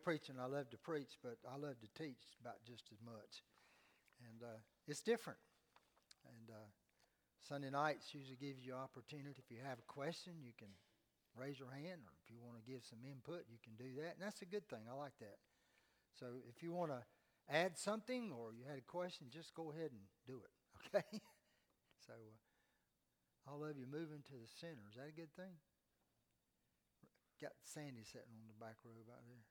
preaching. I love to preach, but I love to teach about just as much. And it's different. And Sunday nights usually gives you opportunity. If you have a question, you can raise your hand, or if you want to give some input, you can do that. And that's a good thing. I like that. So if you want to add something or you had a question, just go ahead and do it, okay? So all of you moving to the center. Is that a good thing? Got Sandy sitting on the back row out there.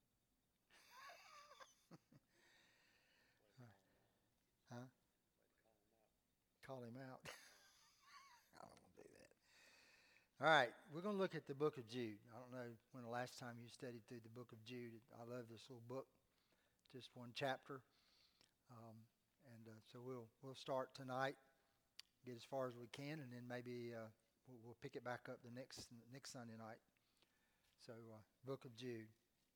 Huh? Call him out. I don't want to do that. All right, we're going to look at the book of Jude. I don't know when the last time you studied through the book of Jude. I love this little book, just one chapter. So we'll start tonight, get as far as we can, and then maybe we'll pick it back up the next Sunday night. So, book of Jude.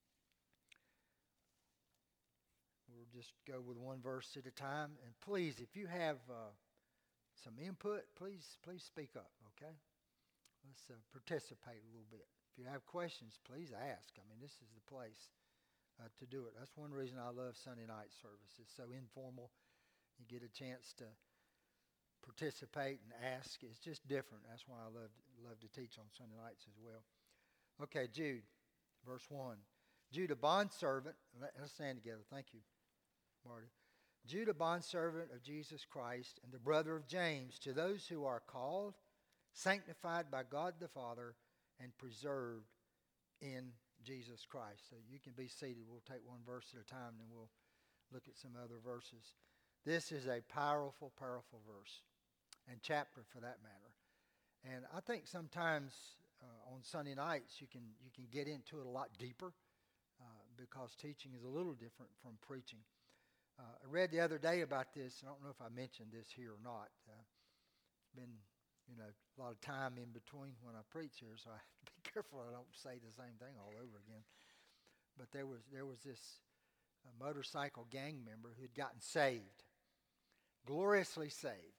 We'll just go with one verse at a time. And please, if you have some input, please speak up, okay? Let's participate a little bit. If you have questions, please ask. I mean, this is the place to do it. That's one reason I love Sunday night service. It's so informal. You get a chance to participate and ask. It's just different. That's why I love to teach on Sunday nights as well. Okay, Jude, verse 1. Jude, a bondservant. Let's stand together. Thank you, Marty. Jude, a bondservant of Jesus Christ and the brother of James, to those who are called, sanctified by God the Father, and preserved in Jesus Christ. So you can be seated. We'll take one verse at a time, and then we'll look at some other verses. This is a powerful, powerful verse, and chapter for that matter. And I think sometimes on Sunday nights you can get into it a lot deeper because teaching is a little different from preaching. I read the other day about this. I don't know if I mentioned this here or not. It's been a lot of time in between when I preach here, so I have to be careful I don't say the same thing all over again. But there was this motorcycle gang member who had gotten saved, gloriously saved.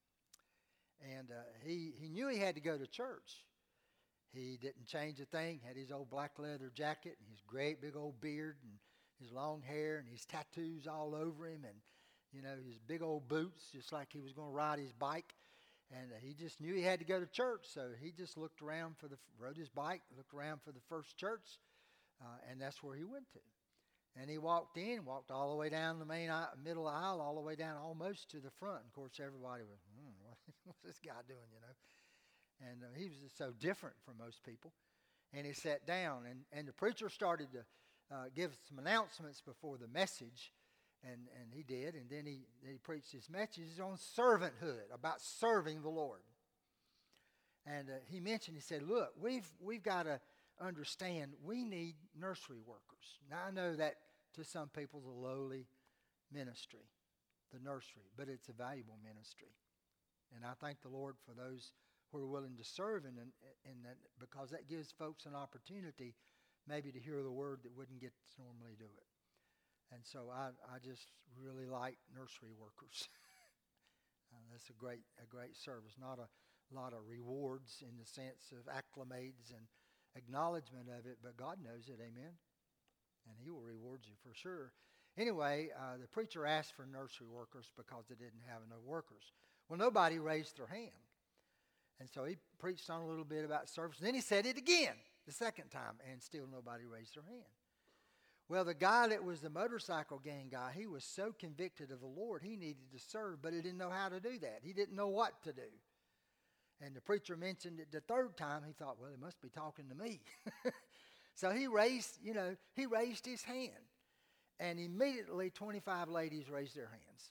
And he knew he had to go to church. He didn't change a thing, had his old black leather jacket and his great big old beard and his long hair and his tattoos all over him and, his big old boots, just like he was going to ride his bike. And he just knew he had to go to church, so he just rode his bike, looked around for the first church, and that's where he went to. And he walked all the way down the middle aisle, all the way down almost to the front. Of course, everybody was, what's this guy doing, And he was just so different from most people. And he sat down, and the preacher started to give some announcements before the message, and he did. And then he preached his message on servanthood, about serving the Lord. And he said, look, we've got to understand we need nursery workers. Now, I know that to some people is a lowly ministry, the nursery, but it's a valuable ministry. And I thank the Lord for those who are willing to serve in that, because that gives folks an opportunity maybe to hear the word that wouldn't get to normally do it. And so I just really like nursery workers. That's a great service. Not a lot of rewards in the sense of acclimates and acknowledgement of it, but God knows it, amen? And he will reward you for sure. Anyway, the preacher asked for nursery workers because they didn't have enough workers. Well, nobody raised their hand. And so he preached on a little bit about service. And then he said it again, the second time, and still nobody raised their hand. Well, the guy that was the motorcycle gang guy, he was so convicted of the Lord, he needed to serve, but he didn't know how to do that. He didn't know what to do. And the preacher mentioned it the third time. He thought, well, he must be talking to me. So he raised his hand. And immediately 25 ladies raised their hands.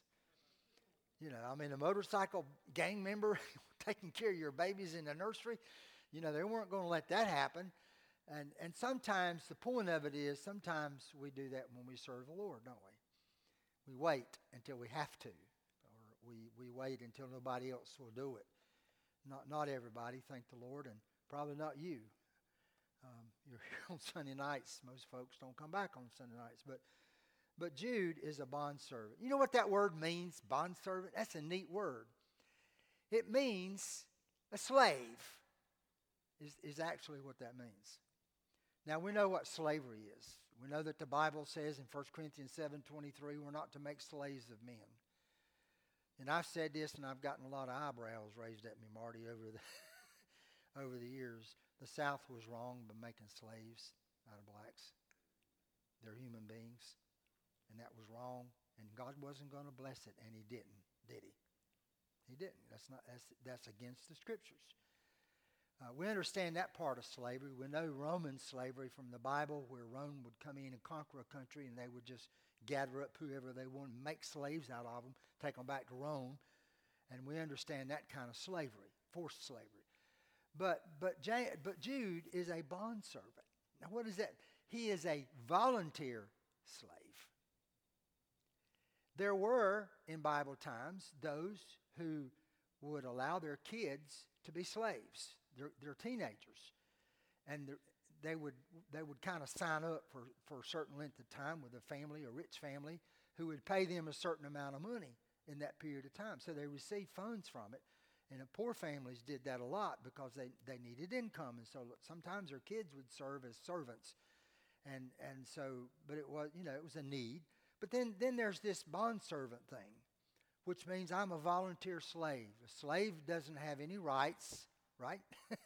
A motorcycle gang member taking care of your babies in the nursery, they weren't going to let that happen. And sometimes the point of it is, sometimes we do that when we serve the Lord, don't we? We wait until we have to, or we wait until nobody else will do it. Not everybody, thank the Lord, and probably not you. You're here on Sunday nights. Most folks don't come back on Sunday nights, but Jude is a bondservant. You know what that word means, bondservant? That's a neat word. It means a slave is actually what that means. Now, we know what slavery is. We know that the Bible says in 1 Corinthians 7:23, we're not to make slaves of men. And I've said this, and I've gotten a lot of eyebrows raised at me, Marty, over the years. The South was wrong by making slaves out of blacks. They're human beings, and that was wrong. And God wasn't going to bless it, and He didn't, did He? He didn't. That's against the Scriptures. We understand that part of slavery. We know Roman slavery from the Bible, where Rome would come in and conquer a country, and they would just gather up whoever they wanted, make slaves out of them, take them back to Rome. And we understand that kind of slavery, forced slavery. But Jude is a bondservant. Now, what is that? He is a volunteer slave. There were, in Bible times, those who would allow their kids to be slaves. They're teenagers. And they would kind of sign up for a certain length of time with a family, a rich family, who would pay them a certain amount of money in that period of time. So they received funds from it. And the poor families did that a lot because they needed income. And so sometimes their kids would serve as servants. And so, but it was, it was a need. But then there's this bondservant thing, which means I'm a volunteer slave. A slave doesn't have any rights, right?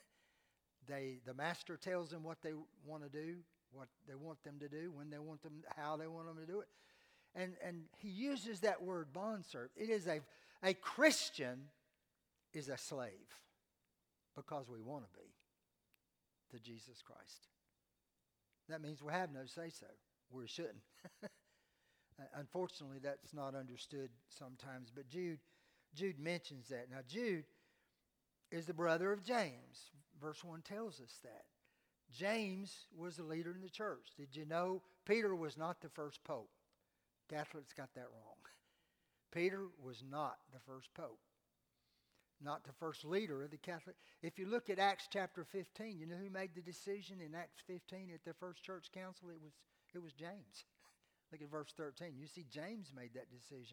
The master tells them what they want to do, what they want them to do, when they want them, how they want them to do it. And he uses that word bondservant. It is a Christian is a slave because we want to be to Jesus Christ. That means we have no say-so. We shouldn't. Unfortunately, that's not understood sometimes, but Jude mentions that. Now, Jude is the brother of James. Verse 1 tells us that. James was the leader in the church. Did you know Peter was not the first pope? Catholics got that wrong. Peter was not the first pope, not the first leader of the Catholic. If you look at Acts chapter 15, you know who made the decision in Acts 15 at the first church council? It was James. Look at verse 13. You see James made that decision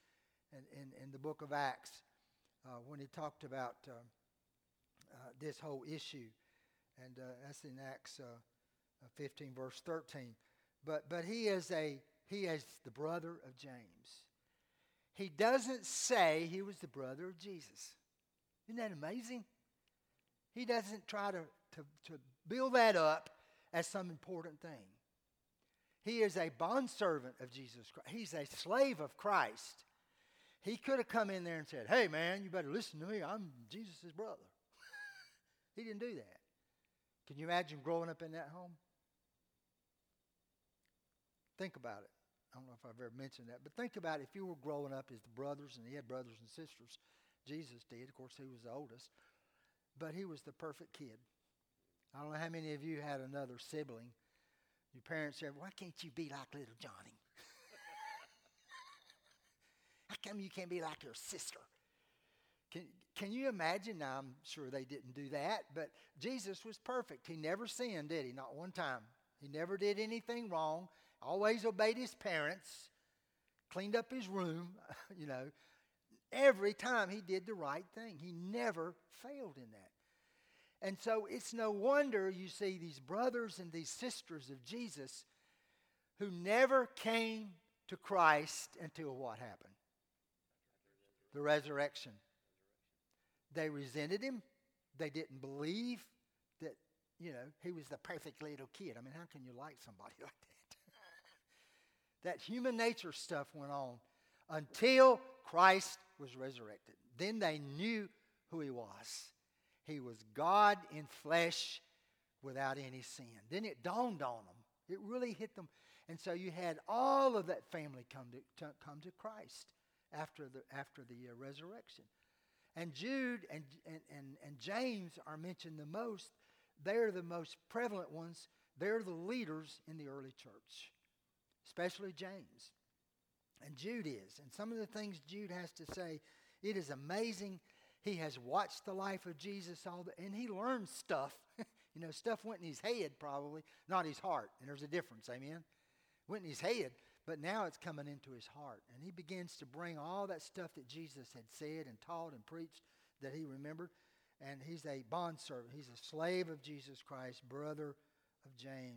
in the book of Acts when he talked about this whole issue. And that's in Acts 15 verse 13. But he is the brother of James. He doesn't say he was the brother of Jesus. Isn't that amazing? He doesn't try to build that up as some important thing. He is a bondservant of Jesus Christ. He's a slave of Christ. He could have come in there and said, hey man, you better listen to me. I'm Jesus' brother. He didn't do that. Can you imagine growing up in that home? Think about it. I don't know if I've ever mentioned that, but think about it. If you were growing up as the brothers, and he had brothers and sisters, Jesus did. Of course, he was the oldest, but he was the perfect kid. I don't know how many of you had another sibling. Your parents said, why can't you be like little Johnny? How come you can't be like your sister? Can you imagine? Now, I'm sure they didn't do that, but Jesus was perfect. He never sinned, did he? Not one time. He never did anything wrong. Always obeyed his parents. Cleaned up his room, Every time he did the right thing. He never failed in that. And so it's no wonder you see these brothers and these sisters of Jesus who never came to Christ until what happened? The resurrection. They resented him. They didn't believe that, he was the perfect little kid. I mean, how can you like somebody like that? That human nature stuff went on until Christ was resurrected. Then they knew who he was. He was God in flesh without any sin. Then it dawned on them. It really hit them. And so you had all of that family come to Christ after the resurrection. And Jude and James are mentioned the most. They're the most prevalent ones. They're the leaders in the early church, especially James. And Jude is. And some of the things Jude has to say, it is amazing. He has watched the life of Jesus and he learned stuff. Stuff went in his head probably, not his heart. And there's a difference, amen? Went in his head, but now it's coming into his heart. And he begins to bring all that stuff that Jesus had said and taught and preached that he remembered. And he's a bondservant. He's a slave of Jesus Christ, brother of James.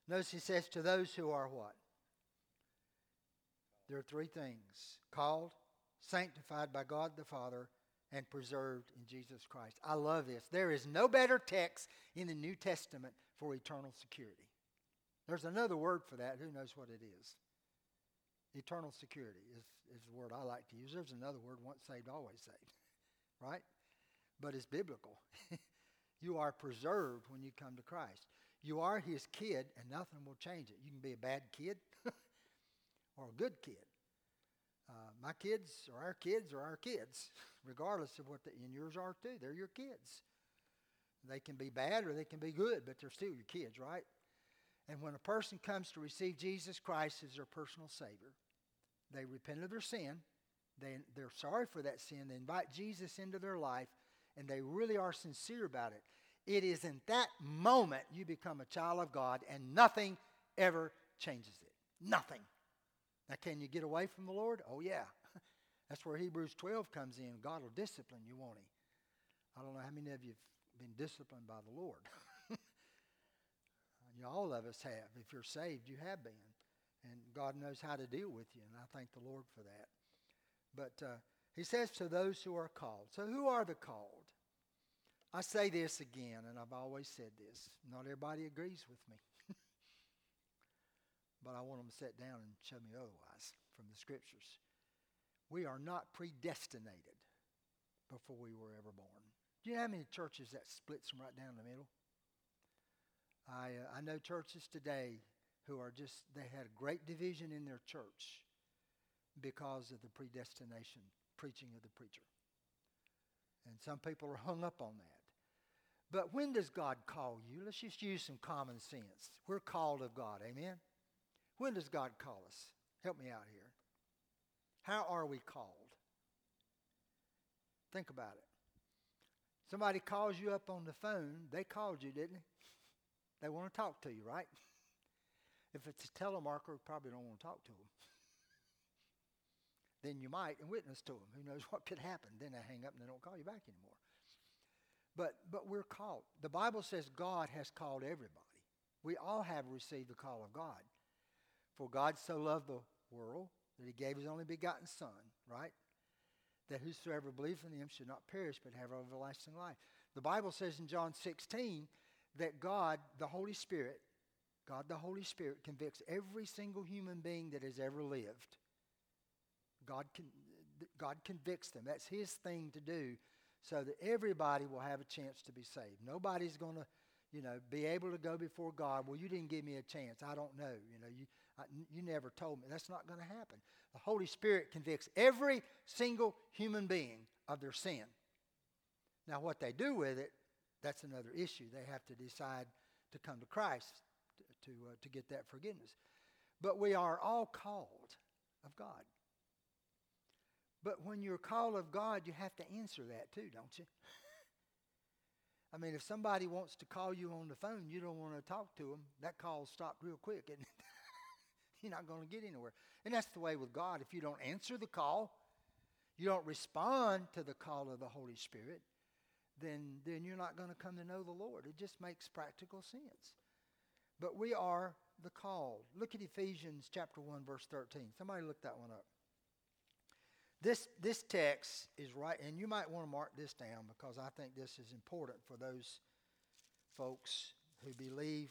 Notice he says to those who are what? There are three things: called, sanctified by God the Father, and preserved in Jesus Christ. I love this. There is no better text in the New Testament for eternal security. There's another word for that. Who knows what it is? Eternal security is the word I like to use. There's another word, once saved, always saved. Right? But it's biblical. You are preserved when you come to Christ. You are his kid, and nothing will change it. You can be a bad kid or a good kid. My kids or our kids, regardless of what and yours are too. They're your kids. They can be bad or they can be good, but they're still your kids, right? And when a person comes to receive Jesus Christ as their personal Savior, they repent of their sin, they're sorry for that sin, they invite Jesus into their life, and they really are sincere about it. It is in that moment you become a child of God, and nothing ever changes it. Nothing. Now, can you get away from the Lord? Oh, yeah. That's where Hebrews 12 comes in. God will discipline you, won't he? I don't know how many of you have been disciplined by the Lord. All of us have. If you're saved, you have been. And God knows how to deal with you, and I thank the Lord for that. But he says to those who are called. So who are the called? I say this again, and I've always said this. Not everybody agrees with me. But I want them to sit down and show me otherwise from the Scriptures. We are not predestinated before we were ever born. Do you know how many churches that splits them right down the middle? I know churches today who are they had a great division in their church because of the predestination preaching of the preacher. And some people are hung up on that. But when does God call you? Let's just use some common sense. We're called of God, amen? When does God call us? Help me out here. How are we called? Think about it. Somebody calls you up on the phone. They called you, didn't they? They want to talk to you, right? If it's a telemarketer, probably don't want to talk to them. Then you might and witness to them. Who knows what could happen? Then they hang up and they don't call you back anymore. But we're called. The Bible says God has called everybody. We all have received the call of God. For God so loved the world that he gave his only begotten Son, right? That whosoever believes in him should not perish but have everlasting life. The Bible says in John 16 that God the Holy Spirit convicts every single human being that has ever lived. God convicts them. That's his thing to do so that everybody will have a chance to be saved. Nobody's going to, be able to go before God. Well, you didn't give me a chance. I don't know. You never told me. That's not going to happen. The Holy Spirit convicts every single human being of their sin. Now, what they do with it, that's another issue. They have to decide to come to Christ to get that forgiveness. But we are all called of God. But when you're called of God, you have to answer that too, don't you? I mean, if somebody wants to call you on the phone, you don't want to talk to them, that call stopped real quick, isn't it? You're not going to get anywhere. And that's the way with God. If you don't answer the call, you don't respond to the call of the Holy Spirit, then you're not going to come to know the Lord. It just makes practical sense. But we are the called. Look at Ephesians chapter 1, verse 13. Somebody look that one up. This text is right, and you might want to mark this down because I think this is important for those folks who believe,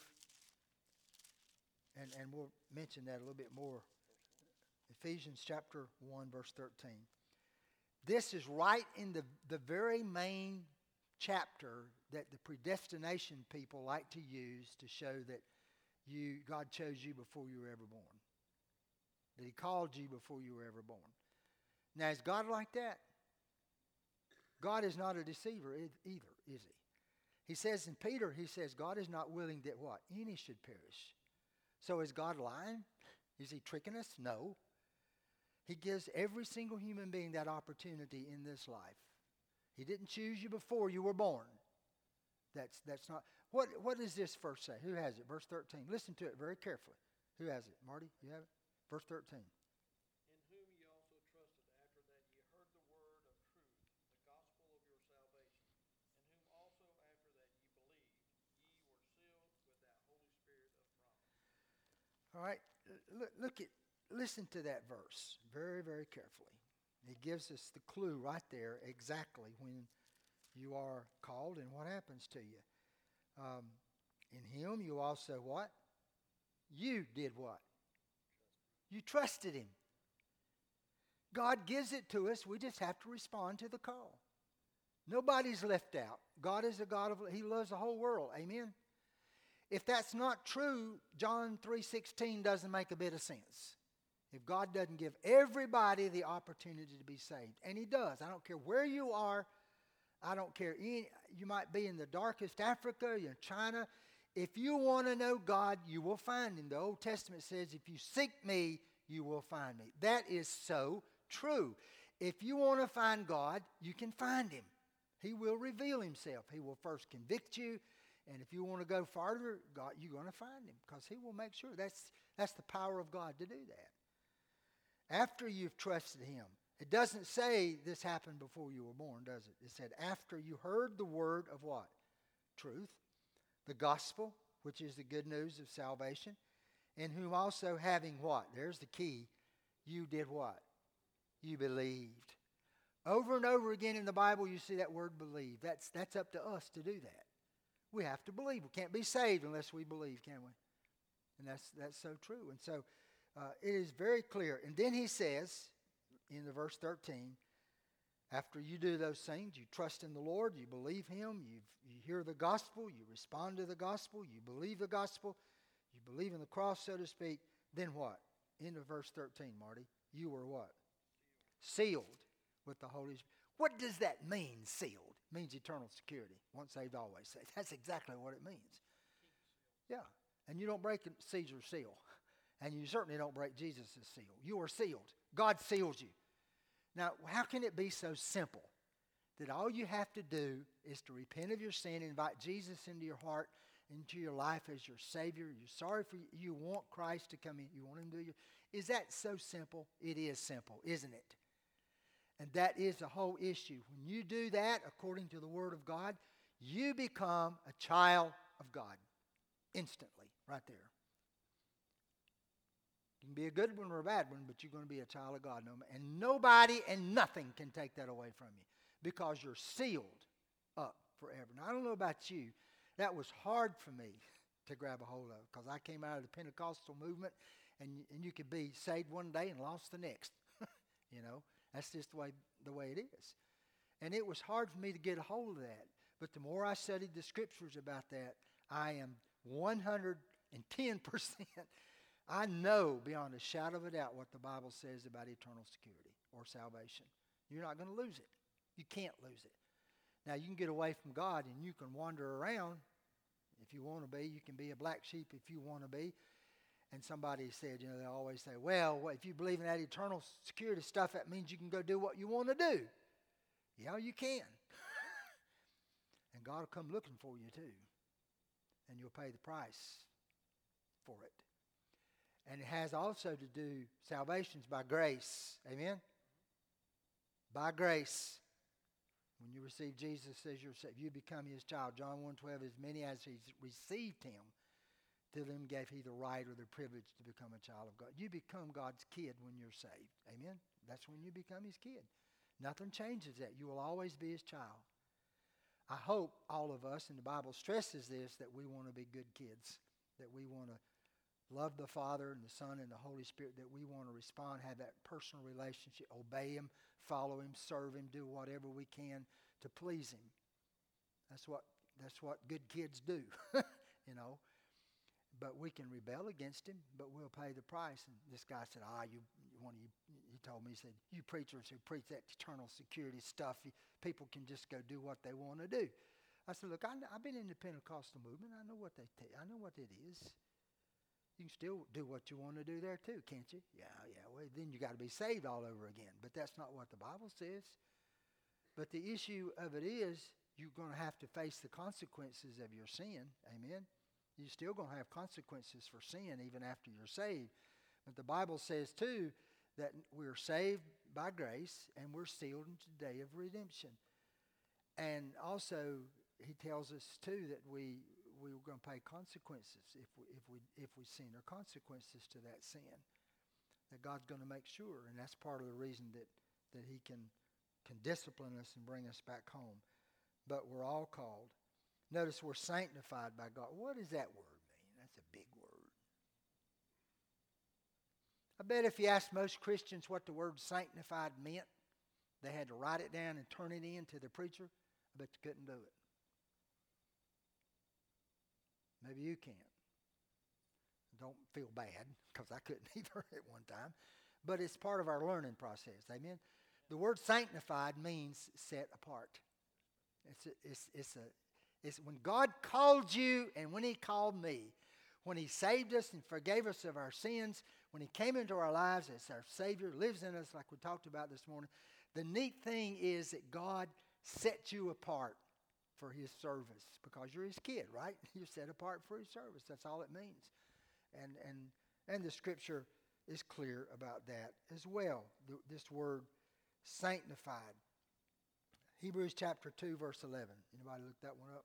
and we'll mention that a little bit more. Ephesians chapter 1, verse 13. This is right in the very main chapter that the predestination people like to use to show that God chose you before you were ever born. That he called you before you were ever born. Now, is God like that? God is not a deceiver either, is he? He says in Peter, God is not willing that what? Any should perish. So is God lying? Is he tricking us? No. He gives every single human being that opportunity in this life. He didn't choose you before you were born. That's not. What does this verse say? Who has it? Verse 13. Listen to it very carefully. Who has it? Marty, you have it? Verse 13. All right, listen to that verse very, very carefully. It gives us the clue right there exactly when you are called and what happens to you. In him you also what? You did what? You trusted him. God gives it to us. We just have to respond to the call. Nobody's left out. God is a God of, he loves the whole world. Amen? If that's not true, John 3:16 doesn't make a bit of sense. If God doesn't give everybody the opportunity to be saved, and he does. I don't care where you are. I don't care. You might be in the darkest Africa, you're in China. If you want to know God, you will find him. The Old Testament says, if you seek me, you will find me. That is so true. If you want to find God, you can find him. He will reveal himself. He will first convict you. And if you want to go farther, God, you're going to find him because he will make sure. That's the power of God to do that. After you've trusted him. It doesn't say this happened before you were born, does it? It said after you heard the word of what? Truth. The gospel, which is the good news of salvation. In whom also having what? There's the key. You did what? You believed. Over and over again in the Bible you see that word believe. That's up to us to do that. We have to believe. We can't be saved unless we believe, can we? And that's so true. And so it is very clear. And then he says in the verse 13, after you do those things, you trust in the Lord, you believe him, you hear the gospel, you respond to the gospel, you believe the gospel, you believe in the cross, so to speak, then what? Into verse 13, Marty. You were what? Sealed with the Holy Spirit. What does that mean, sealed? It means eternal security. Once saved, always saved. That's exactly what it means. Yeah. And you don't break Caesar's seal. And you certainly don't break Jesus' seal. You are sealed. God seals you. Now, how can it be so simple that all you have to do is to repent of your sin, invite Jesus into your heart, into your life as your Savior? You're sorry for you want Christ to come in. You want him to do you. Is that so simple? It is simple, isn't it? And that is the whole issue. When you do that, according to the Word of God, you become a child of God instantly, right there. You can be a good one or a bad one, but you're going to be a child of God. And nobody and nothing can take that away from you because you're sealed up forever. Now, I don't know about you. That was hard for me to grab a hold of because I came out of the Pentecostal movement, and you could be saved one day and lost the next. You know, that's just the way it is. And it was hard for me to get a hold of that. But the more I studied the scriptures about that, I am 110%. I know beyond a shadow of a doubt what the Bible says about eternal security or salvation. You're not going to lose it. You can't lose it. Now, you can get away from God and you can wander around if you want to be. You can be a black sheep if you want to be. And somebody said, they always say, well, if you believe in that eternal security stuff, that means you can go do what you want to do. Yeah, you can. And God will come looking for you too. And you'll pay the price for it. And it has also to do, salvation's by grace. Amen? By grace. When you receive Jesus as your Savior, you become his child. John 1:12, as many as he's received him, to them gave he the right or the privilege to become a child of God. You become God's kid when you're saved. Amen? That's when you become his kid. Nothing changes that. You will always be his child. I hope all of us, and the Bible stresses this, that we want to be good kids, that we want to love the Father and the Son and the Holy Spirit, that we want to respond, have that personal relationship, obey him, follow him, serve him, do whatever we can to please him. That's what good kids do, But we can rebel against him, but we'll pay the price. And this guy said, he told me, he said, you preachers who preach that eternal security stuff, people can just go do what they want to do. I said, look, I've been in the Pentecostal movement. I know what I know what it is. You can still do what you want to do there too, can't you? Yeah. Well, then you got to be saved all over again. But that's not what the Bible says. But the issue of it is you're going to have to face the consequences of your sin. Amen? You're still going to have consequences for sin even after you're saved. But the Bible says too that we're saved by grace and we're sealed into the day of redemption. And also he tells us too that we we were going to pay consequences if we sin, or consequences to that sin. That God's going to make sure, and that's part of the reason that He can discipline us and bring us back home. But we're all called. Notice we're sanctified by God. What does that word mean? That's a big word. I bet if you asked most Christians what the word sanctified meant, they had to write it down and turn it in to the preacher. I bet you couldn't do it. Maybe you can't. Don't feel bad, because I couldn't either at one time. But it's part of our learning process. Amen? The word sanctified means set apart. It's when God called you and when He called me, when He saved us and forgave us of our sins, when He came into our lives as our Savior, lives in us like we talked about this morning. The neat thing is that God set you apart for His service, because you're His kid, right? You're set apart for His service. That's all it means. And the Scripture is clear about that as well. This word sanctified. Hebrews chapter 2, verse 11. Anybody look that one up?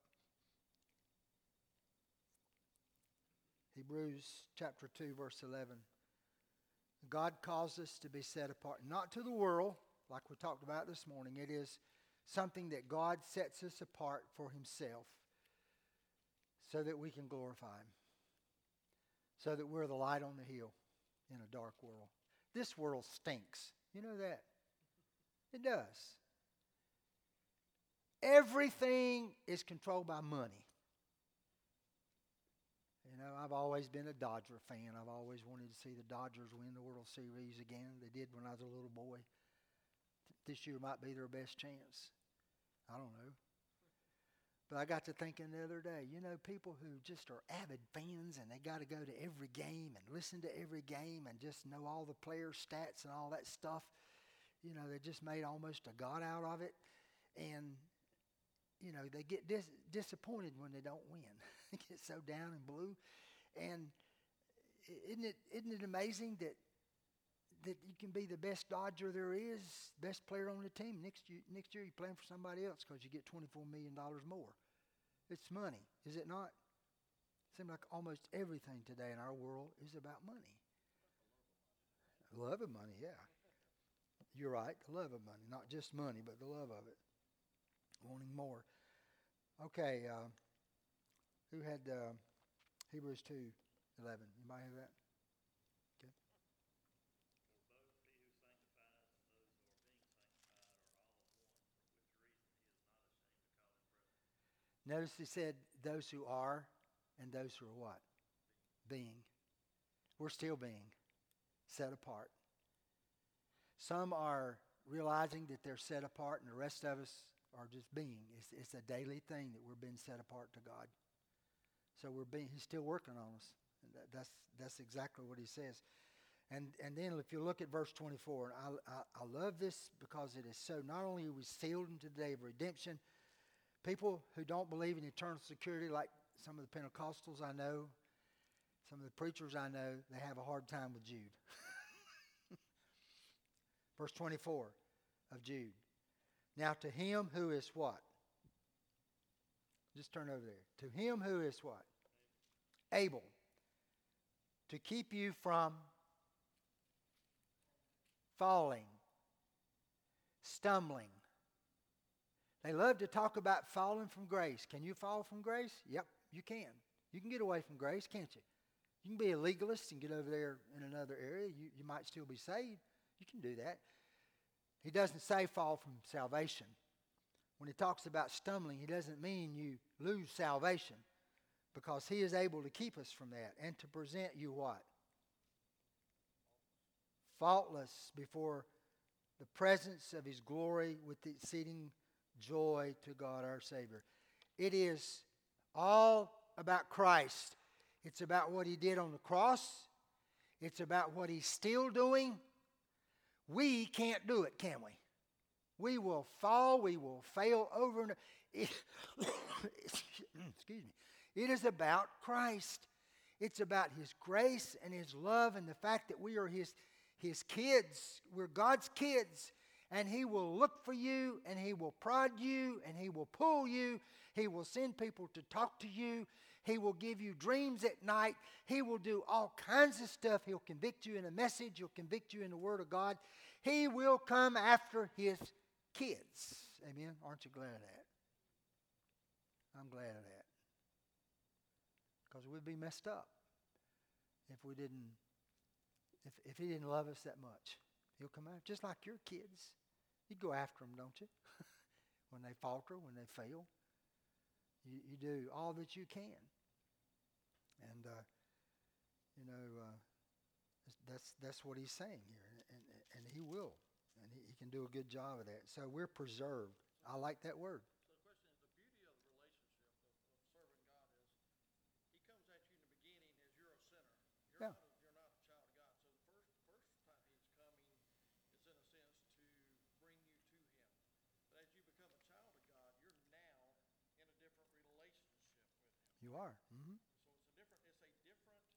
Hebrews chapter 2, verse 11. God calls us to be set apart, not to the world, like we talked about this morning. It is something that God sets us apart for Himself so that we can glorify Him, so that we're the light on the hill in a dark world. This world stinks. You know that? It does. Everything is controlled by money. You know, I've always been a Dodger fan. I've always wanted to see the Dodgers win the World Series again. They did when I was a little boy. This year might be their best chance. I don't know. But I got to thinking the other day, you know, people who just are avid fans and they got to go to every game and listen to every game and just know all the player stats and all that stuff. You know, they just made almost a god out of it. And, you know, they get disappointed when they don't win. They get so down and blue. And isn't it amazing that you can be the best Dodger there is, best player on the team. Next year you're playing for somebody else because you get $24 million more. It's money, is it not? It seems like almost everything today in our world is about money. The love of money, yeah. You're right, the love of money. Not just money, but the love of it. Wanting more. Okay, who had Hebrews 2:11? Anybody have that? Okay. Notice he said those who are and those who are what? Being. We're still being set apart. Some are realizing that they're set apart, and the rest of us are just being. It's a daily thing that we're being set apart to God. So He's still working on us. And that's exactly what He says. And then if you look at verse 24, and I love this because it is so, not only are we sealed into the day of redemption, people who don't believe in eternal security, like some of the Pentecostals I know, some of the preachers I know, they have a hard time with Jude. Verse 24 of Jude. Now to Him who is what? Just turn over there. To Him who is what? Able to keep you from falling, stumbling. They love to talk about falling from grace. Can you fall from grace? Yep, you can. You can get away from grace, can't you? You can be a legalist and get over there in another area. You might still be saved. You can do that. He doesn't say fall from salvation. When he talks about stumbling, he doesn't mean you lose salvation, because He is able to keep us from that and to present you what? Faultless before the presence of His glory with exceeding joy to God our Savior. It is all about Christ. It's about what He did on the cross. It's about what He's still doing. We can't do it, can we? We will fall. We will fail over and over. Excuse me. It is about Christ. It's about His grace and His love and the fact that we are His kids. We're God's kids. And He will look for you, and He will prod you, and He will pull you. He will send people to talk to you. He will give you dreams at night. He will do all kinds of stuff. He'll convict you in a message. He'll convict you in the Word of God. He will come after his kids. Amen? Aren't you glad of that? I'm glad of that. Because we'd be messed up if we didn't, if he didn't love us that much. He'll come after, just like your kids. You go after them, don't you? When they falter, when they fail. You do all that you can. And, that's what he's saying here. And he will. And he can do a good job of that. So we're preserved. I like that word. So the question is, the beauty of the relationship of serving God is he comes at you in the beginning as you're a sinner. You're not a child of God. So the first time he's coming is in a sense to bring you to him. But as you become a child of God, you're now in a different relationship with him. You are. Mm-hmm. So it's a different way that he disciplined.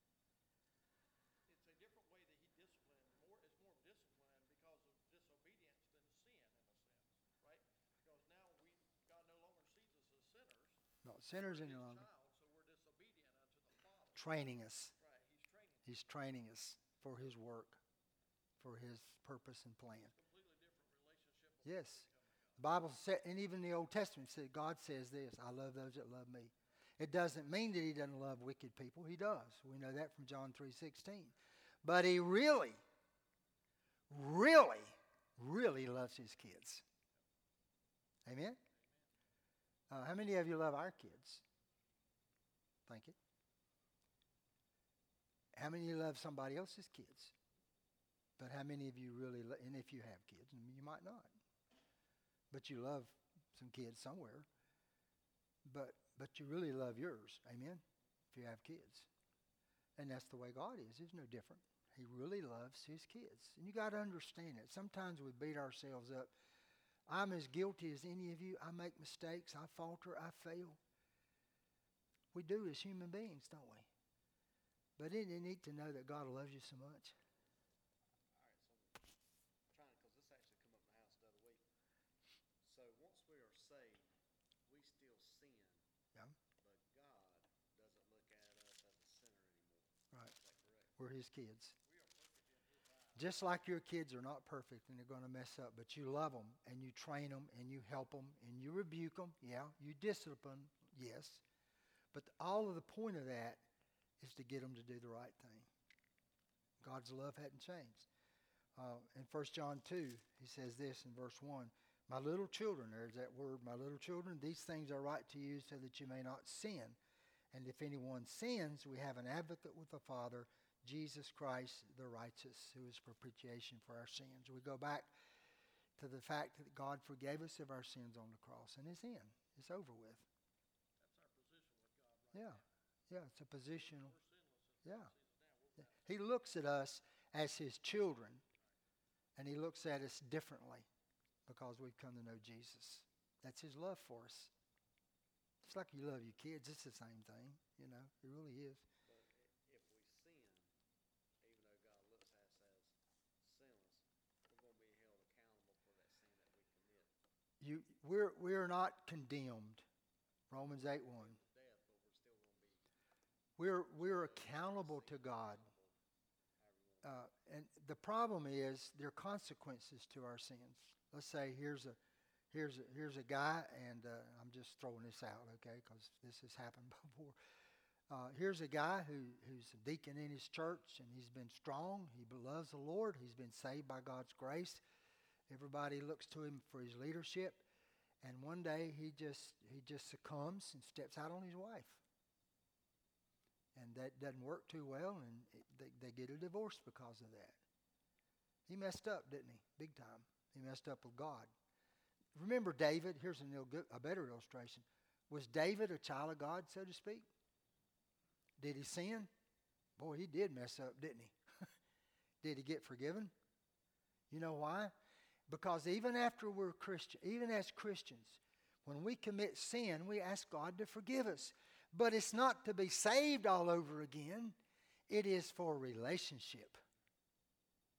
It's more discipline because of disobedience than sin in a sense, right? Because now God no longer sees us as sinners. Not sinners any longer. So we're disobedient unto the Father. Training us. Right, He's training us for his work, for his purpose and plan. It's a completely different relationship. Yes. The Bible said, and even the Old Testament said, God says this, I love those that love me. It doesn't mean that he doesn't love wicked people. He does. We know that from John 3:16. But he really, really, really loves his kids. Amen? How many of you love our kids? Thank you. How many of you love somebody else's kids? But how many of you really, and if you have kids, and you might not, but you love some kids somewhere, but you really love yours, amen, if you have kids. And that's the way God is. He's no different. He really loves his kids. And you got to understand it. Sometimes we beat ourselves up. I'm as guilty as any of you. I make mistakes. I falter. I fail. We do as human beings, don't we? But isn't it neat to know that God loves you so much? All right, so because this actually come up in the house the other week. So once we are saved, we still sin. Yeah. But God doesn't look at us as a sinner anymore. Right. Is that correct? We're his kids. We are perfect in his eyes. Just like your kids are not perfect and they're going to mess up, but you love them and you train them and you help them and you rebuke them. Yeah, you discipline, yes. But all of the point of that is to get them to do the right thing. God's love hadn't changed. In 1 John 2, he says this in verse 1. My little children, there's that word, my little children, these things are right to you so that you may not sin. And if anyone sins, we have an advocate with the Father, Jesus Christ the righteous, who is propitiation for our sins. We go back to the fact that God forgave us of our sins on the cross, and it's in. It's over with. That's our position with God right now. Yeah, it's a positional. We're sinless. Yeah. He looks at us as his children, and he looks at us differently because we've come to know Jesus. That's his love for us. It's like you love your kids. It's the same thing, you know. It really is. But if we sin, even though God looks at us as sinless, we're going to be held accountable for that sin that we commit. We're not condemned. Romans 8:1. We're accountable to God. And the problem is there are consequences to our sins. Let's say here's a guy, and I'm just throwing this out, okay, because this has happened before. Here's a guy who's a deacon in his church, and he's been strong. He loves the Lord. He's been saved by God's grace. Everybody looks to him for his leadership. And one day he just succumbs and steps out on his wife. And that doesn't work too well, and they get a divorce because of that. He messed up, didn't he? Big time. He messed up with God. Remember David? Here's a better illustration. Was David a child of God, so to speak? Did he sin? Boy, he did mess up, didn't he? Did he get forgiven? You know why? Because even after we're Christian, even as Christians, when we commit sin, we ask God to forgive us. But it's not to be saved all over again. It is for relationship.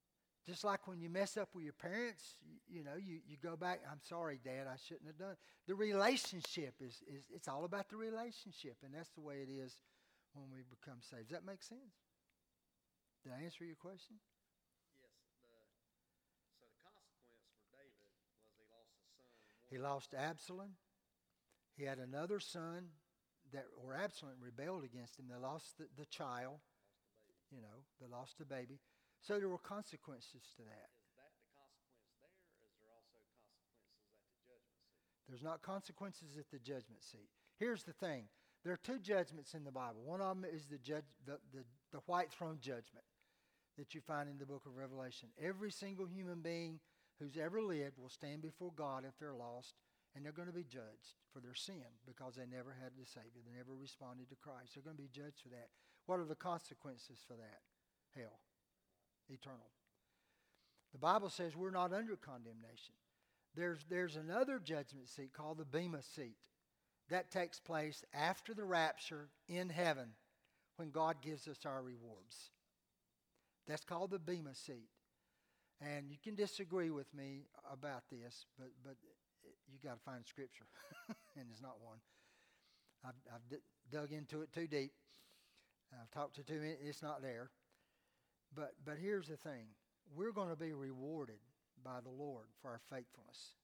Just like when you mess up with your parents, you go back, I'm sorry, Dad, I shouldn't have done. The relationship is it's all about the relationship, and that's the way it is when we become saved. Does that make sense? Did I answer your question? Yes. So the consequence for David was he lost his son. He lost Absalom. He had another son or Absalom rebelled against him. They lost the child. They lost the baby. So there were consequences to that. Is that the consequence there, or is there also consequences at the judgment seat? There's not consequences at the judgment seat. Here's the thing. There are two judgments in the Bible. One of them is the white throne judgment that you find in the book of Revelation. Every single human being who's ever lived will stand before God if they're lost, and they're going to be judged for their sin because they never had the Savior. They never responded to Christ. They're going to be judged for that. What are the consequences for that? Hell. Eternal. The Bible says we're not under condemnation. There's another judgment seat called the Bema seat. That takes place after the rapture in heaven when God gives us our rewards. That's called the Bema seat. And you can disagree with me about this, but you got to find scripture, and there's not one. I've dug into it too deep. I've talked to too many. It's not there. But here's the thing. We're going to be rewarded by the Lord for our faithfulness.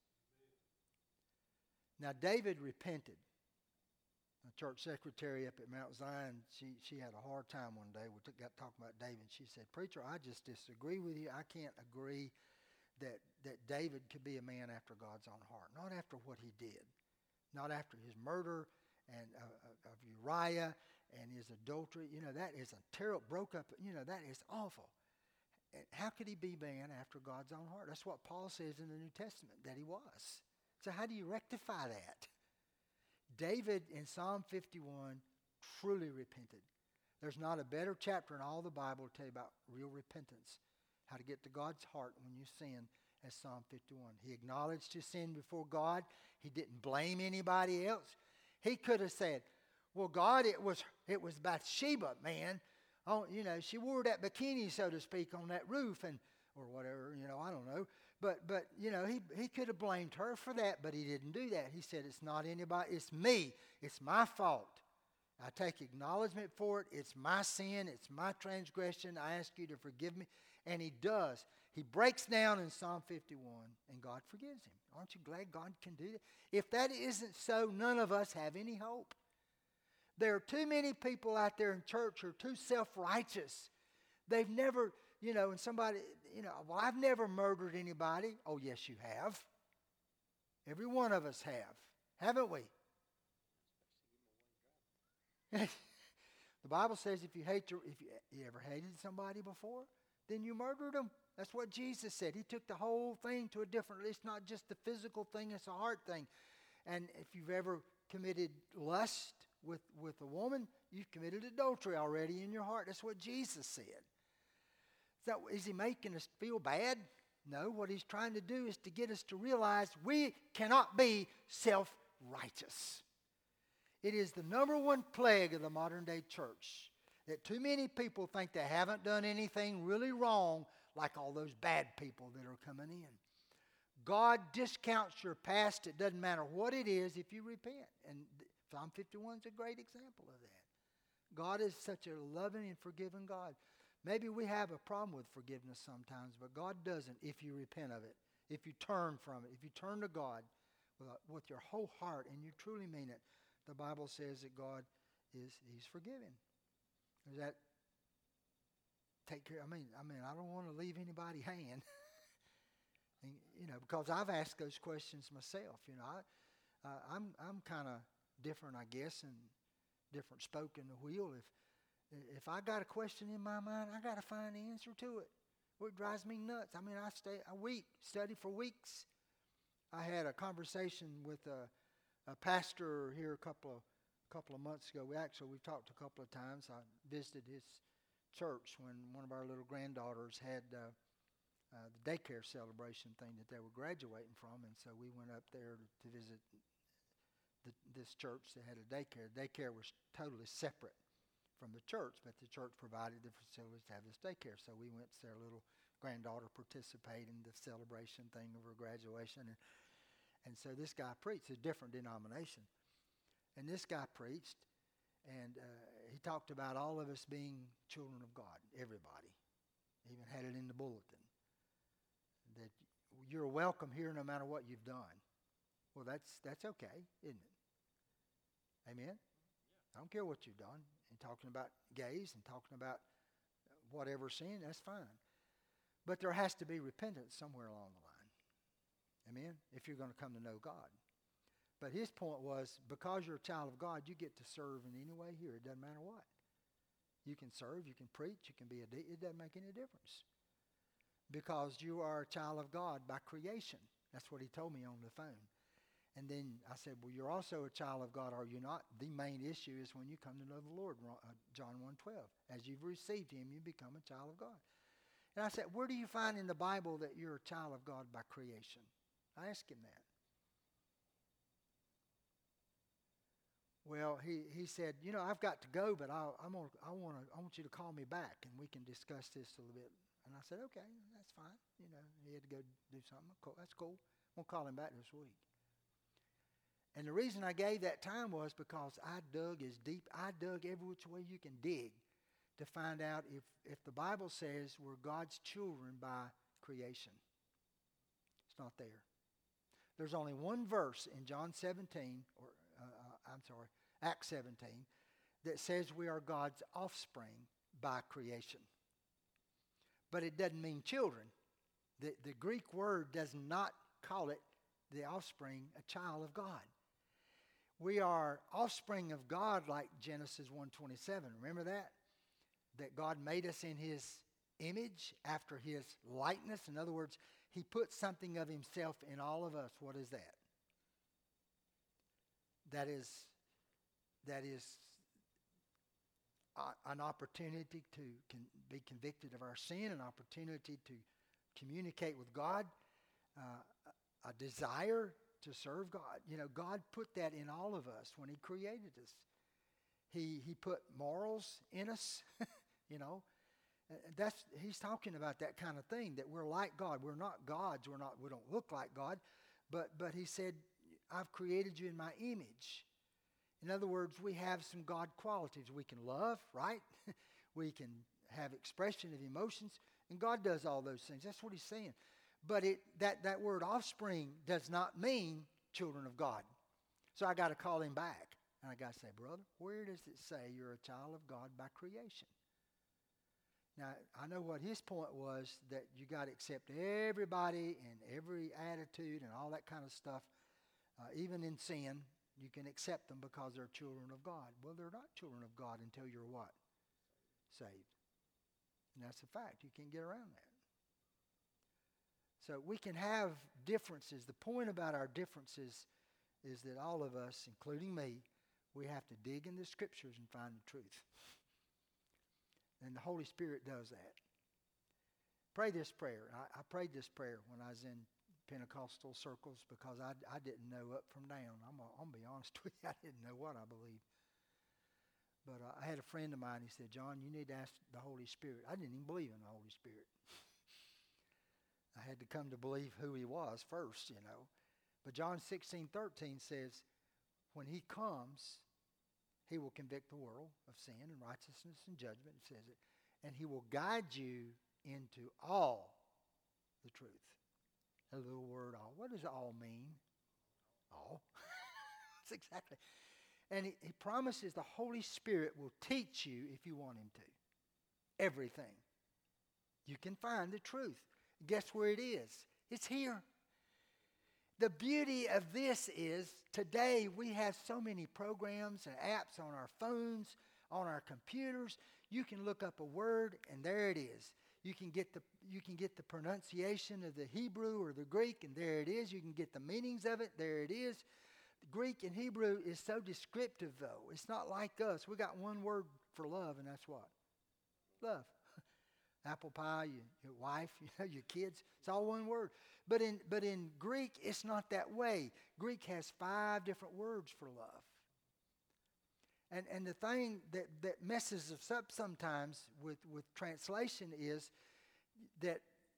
Now, David repented. The church secretary up at Mount Zion, she had a hard time one day. We got talking about David. She said, "Preacher, I just disagree with you. I can't agree that David could be a man after God's own heart. Not after what he did. Not after his murder and of Uriah and his adultery. That is a terrible, broke up, that is awful. And how could he be man after God's own heart? That's what Paul says in the New Testament, that he was. So how do you rectify that? David in Psalm 51 truly repented. There's not a better chapter in all the Bible to tell you about real repentance, how to get to God's heart when you sin, as Psalm 51. He acknowledged his sin before God. He didn't blame anybody else. He could have said, "Well, God, it was Bathsheba, man. Oh, she wore that bikini, so to speak, on that roof or whatever, I don't know. But he could have blamed her for that, but he didn't do that. He said, it's not anybody, it's me. It's my fault. I take acknowledgement for it. It's my sin. It's my transgression. I ask you to forgive me." And he does. He breaks down in Psalm 51, and God forgives him. Aren't you glad God can do that? If that isn't so, none of us have any hope. There are too many people out there in church who are too self-righteous. They've never, and somebody, "Well, I've never murdered anybody." Oh, yes, you have. Every one of us have. Haven't we? The Bible says if you ever hated somebody before, then you murdered them. That's what Jesus said. He took the whole thing to a different, it's not just the physical thing, it's a heart thing. And if you've ever committed lust with a woman, you've committed adultery already in your heart. That's what Jesus said. Is he making us feel bad? No, what he's trying to do is to get us to realize we cannot be self-righteous. It is the number one plague of the modern day church, that too many people think they haven't done anything really wrong, like all those bad people that are coming in. God discounts your past. It doesn't matter what it is if you repent. And Psalm 51 is a great example of that. God is such a loving and forgiving God. Maybe we have a problem with forgiveness sometimes, but God doesn't if you repent of it, if you turn from it, if you turn to God with your whole heart and you truly mean it. The Bible says that God he's forgiving. Does that take care? I mean, I don't want to leave anybody hanging. And, because I've asked those questions myself. I'm kind of different, I guess, and different spoke in the wheel. If I got a question in my mind, I got to find the answer to it. Well, it drives me nuts. I stay a week, study for weeks. I had a conversation with a pastor here a couple of months ago. We've talked a couple of times. I visited his church when one of our little granddaughters had the daycare celebration thing that they were graduating from, and so we went up there to visit this church that had a daycare. Daycare was totally separate from the church, but the church provided the facilities to have this daycare. So we went to their little granddaughter participate in the celebration thing of her graduation. And so this guy preached a different denomination. And this guy preached, and he talked about all of us being children of God, everybody. Even had it in the bulletin, that you're welcome here no matter what you've done. Well, that's okay, isn't it? Amen? I don't care what you've done. And talking about gays and talking about whatever sin, that's fine. But there has to be repentance somewhere along the line. Amen? If you're going to come to know God. But his point was, because you're a child of God, you get to serve in any way here. It doesn't matter what. You can serve, you can preach, you can be it doesn't make any difference. Because you are a child of God by creation. That's what he told me on the phone. And then I said, well, you're also a child of God, are you not? The main issue is when you come to know the Lord, John 1:12. As you've received him, you become a child of God. And I said, where do you find in the Bible that you're a child of God by creation? I asked him that. Well, he said, I've got to go, but I want you to call me back, and we can discuss this a little bit. And I said, okay, that's fine. He had to go do something. Cool. That's cool. We'll call him back this week. And the reason I gave that time was because I dug every which way you can dig to find out if the Bible says we're God's children by creation. It's not there. There's only one verse in John 17, Acts 17, that says we are God's offspring by creation. But it doesn't mean children. The Greek word does not call it the offspring, a child of God. We are offspring of God like Genesis 1:27. Remember that? That God made us in his image after his likeness. In other words, he put something of himself in all of us. What is that? That is an opportunity to be convicted of our sin, an opportunity to communicate with God, a desire to serve God. God put that in all of us when he created us. He put morals in us, He's talking about that kind of thing, that we're like God. We're not gods. We don't look like God. But he said, I've created you in my image. In other words, we have some God qualities. We can love, right? We can have expression of emotions. And God does all those things. That's what he's saying. But that word offspring does not mean children of God. So I got to call him back. And I got to say, brother, where does it say you're a child of God by creation? Now, I know what his point was, that you got to accept everybody and every attitude and all that kind of stuff. Even in sin, you can accept them because they're children of God. Well, they're not children of God until you're what? Saved. And that's a fact. You can't get around that. So we can have differences. The point about our differences is that all of us, including me, we have to dig in the scriptures and find the truth. And the Holy Spirit does that. Pray this prayer. I prayed this prayer when I was in Pentecostal circles because I didn't know up from down. I'm going to be honest with you. I didn't know what I believed. But I had a friend of mine. He said, John, you need to ask the Holy Spirit. I didn't even believe in the Holy Spirit. I had to come to believe who he was first, But John 16:13 says, when he comes, he will convict the world of sin and righteousness and judgment, it says it. And he will guide you into all the truth. A little word, all. What does all mean? All. That's exactly. And he promises the Holy Spirit will teach you, if you want him to, everything. You can find the truth. Guess where it is? It's here. The beauty of this is today we have so many programs and apps on our phones, on our computers. You can look up a word and there it is. You can get the pronunciation of the Hebrew or the Greek and there it is. You can get the meanings of it. There it is. The Greek and Hebrew is so descriptive though. It's not like us. We got one word for love and that's what? Love. Apple pie, your wife, your kids. It's all one word. But in Greek, it's not that way. Greek has 5 different words for love. And the thing that messes us up sometimes with translation is that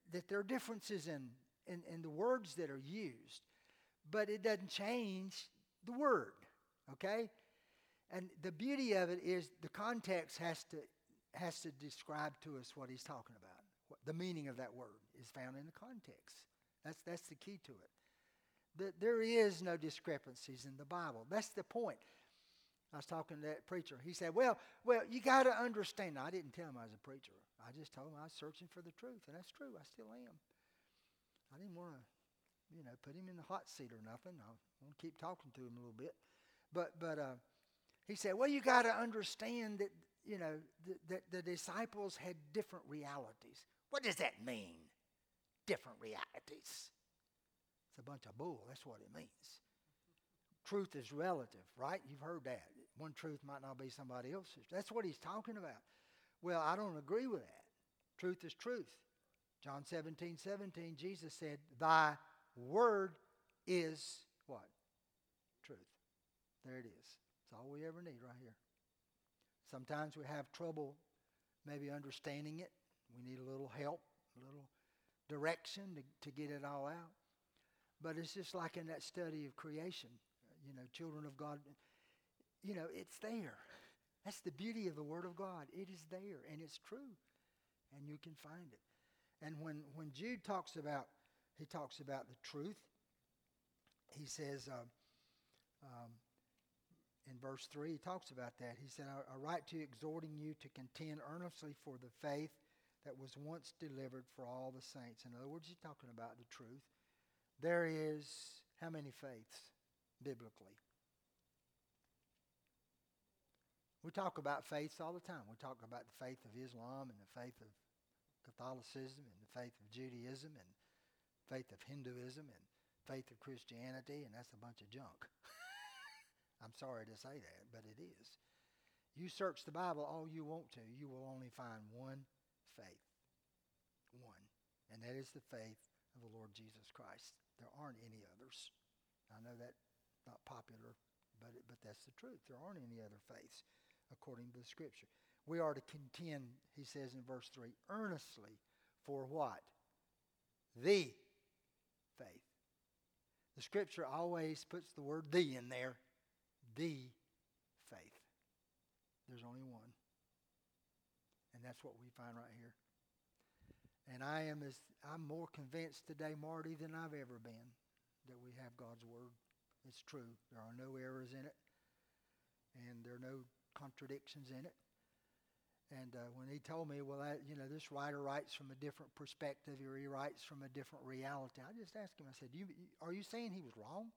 that there are differences in the words that are used, but it doesn't change the word, okay? And the beauty of it is the context has to describe to us what he's talking about. The meaning of that word is found in the context. That's the key to it. There is no discrepancies in the Bible. That's the point. I was talking to that preacher. He said, well, you got to understand. Now, I didn't tell him I was a preacher. I just told him I was searching for the truth, and that's true. I still am. I didn't want to, put him in the hot seat or nothing. I want to keep talking to him a little bit. But he said, well, you got to understand that, that the disciples had different realities. What does that mean? Different realities. It's a bunch of bull. That's what it means. Truth is relative, right? You've heard that. One truth might not be somebody else's. That's what he's talking about. Well, I don't agree with that. Truth is truth. John 17:17, Jesus said, thy word is what? Truth. There it is. It's all we ever need right here. Sometimes we have trouble maybe understanding it. We need a little help, a little direction to get it all out. But it's just like in that study of creation. Children of God, it's there. That's the beauty of the Word of God. It is there, and it's true, and you can find it. And when Jude talks about the truth, he says in verse 3, he talks about that. He said, I write to you exhorting you to contend earnestly for the faith that was once delivered for all the saints. In other words, he's talking about the truth. There is how many faiths biblically? We talk about faiths all the time. We talk about the faith of Islam and the faith of Catholicism and the faith of Judaism and faith of Hinduism and faith of Christianity, and that's a bunch of junk. I'm sorry to say that, but it is. You search the Bible all you want to, you will only find one faith. One. And that is the faith of the Lord Jesus Christ. There aren't any others. I know that's not popular, but that's the truth. There aren't any other faiths according to the Scripture. We are to contend, he says in verse 3, earnestly for what? The faith. The Scripture always puts the word the in there. The faith. There's only one. And that's what we find right here. And I'm more convinced today, Marty, than I've ever been that we have God's Word. It's true. There are no errors in it. And there are no contradictions in it. And when he told me, this writer writes from a different perspective, or he writes from a different reality, I just asked him, I said, are you saying he was wrong?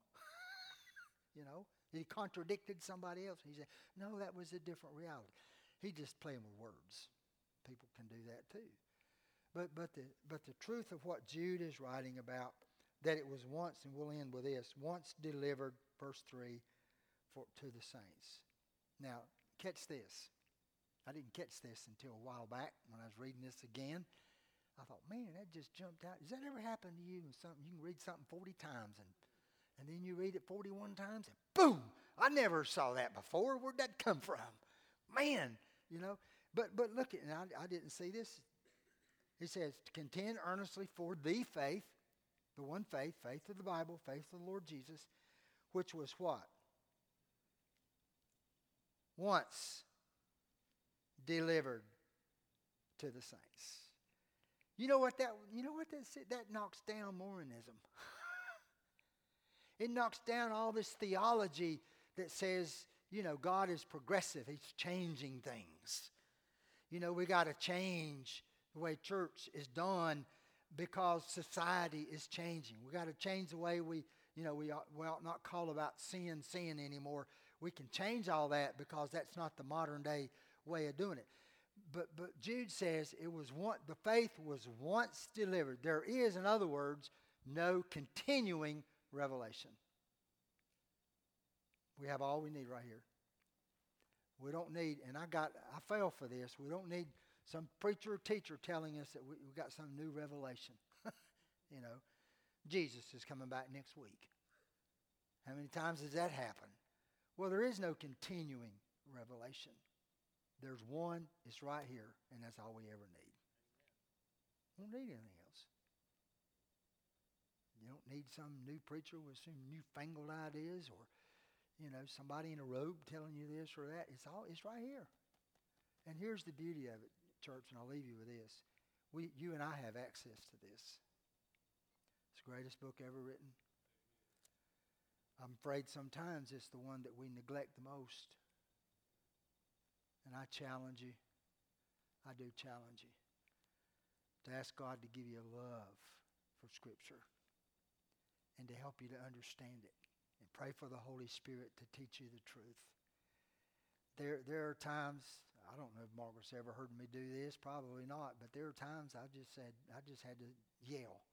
He contradicted somebody else. He said, no, that was a different reality. He just playing with words. People can do that too. But the truth of what Jude is writing about, that it was once, and we'll end with this, once delivered, verse 3, to the saints. Now, catch this. I didn't catch this until a while back when I was reading this again. I thought, man, that just jumped out. Does that ever happen to you? You can read something 40 times and then you read it 41 times and boom, I never saw that before. Where'd that come from? Man, But look at it. I didn't see this. He says, to contend earnestly for the faith, the one faith, faith of the Bible, faith of the Lord Jesus, which was what? Once delivered to the saints. You know what that knocks down Mormonism. It knocks down all this theology that says, God is progressive. He's changing things. We got to change the way church is done because society is changing. We got to change the way we ought not call about sin anymore. We can change all that because that's not the modern day way of doing it. But Jude says the faith was once delivered. There is, in other words, no continuing revelation. We have all we need right here. We don't need, and I fell for this, we don't need some preacher or teacher telling us that we got some new revelation. Jesus is coming back next week. How many times has that happened? Well, there is no continuing revelation. There's one, it's right here, and that's all we ever need. We don't need anything else. don't need some new preacher with some newfangled ideas or, somebody in a robe telling you this or that. It's right here. And here's the beauty of it, church, and I'll leave you with this. You and I have access to this. It's the greatest book ever written. I'm afraid sometimes it's the one that we neglect the most. And I challenge you. I do challenge you to ask God to give you a love for Scripture and to help you to understand it. And pray for the Holy Spirit to teach you the truth. There are times, I don't know if Margaret's ever heard me do this, probably not, but there are times I just had to yell.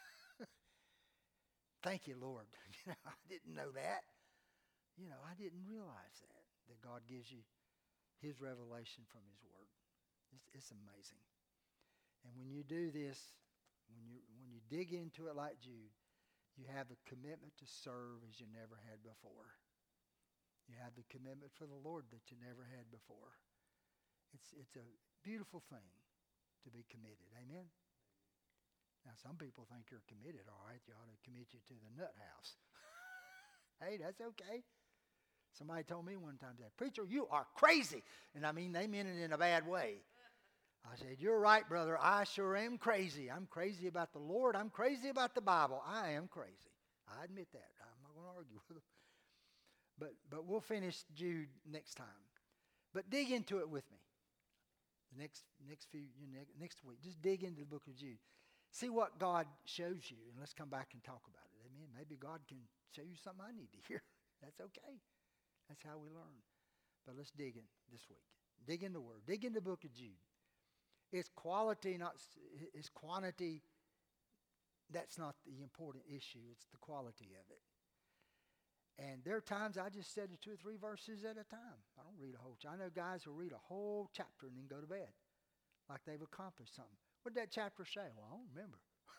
Thank you, Lord. I didn't know that. I didn't realize that God gives you His revelation from His Word. It's amazing. And when you do this, when you dig into it like Jude, you have the commitment to serve as you never had before. You have the commitment for the Lord that you never had before. It's a beautiful thing to be committed. Amen? Now, some people think you're committed. All right, you ought to commit you to the nut house. Hey, that's okay. Somebody told me one time that, preacher, you are crazy. And I mean, they meant it in a bad way. I said, you're right, brother. I sure am crazy. I'm crazy about the Lord. I'm crazy about the Bible. I am crazy. I admit that. I'm not going to argue with them. But we'll finish Jude next time. But dig into it with me. The next week, just dig into the book of Jude. See what God shows you, and let's come back and talk about it. Amen. Maybe God can show you something I need to hear. That's okay. That's how we learn. But let's dig in this week. Dig in the Word. Dig in the book of Jude. It's quality, it's quantity. That's not the important issue. It's the quality of it. And there are times I just study 2 or 3 verses at a time. I don't read a whole chapter. I know guys who read a whole chapter and then go to bed like they've accomplished something. What did that chapter say? Well, I don't remember.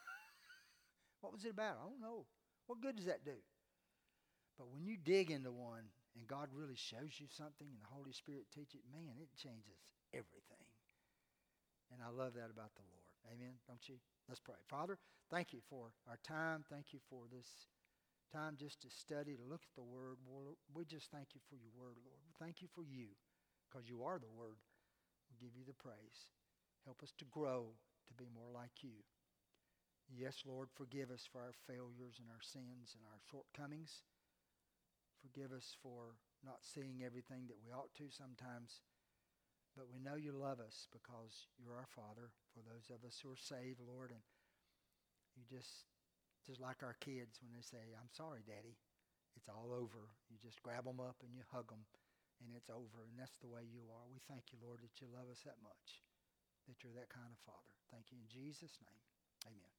What was it about? I don't know. What good does that do? But when you dig into one and God really shows you something and the Holy Spirit teaches it, man, it changes everything. And I love that about the Lord. Amen, don't you? Let's pray. Father, thank you for our time. Thank you for this time just to study, to look at the Word. We just thank you for your Word, Lord. Thank you for you, because you are the Word. We give you the praise. Help us to grow to be more like you. Yes, Lord, forgive us for our failures and our sins and our shortcomings. Forgive us for not seeing everything that we ought to sometimes. But we know you love us because you're our Father for those of us who are saved, Lord. And you just like our kids when they say, I'm sorry, Daddy. It's all over. You just grab them up and you hug them and it's over. And that's the way you are. We thank you, Lord, that you love us that much, that you're that kind of Father. Thank you in Jesus' name. Amen.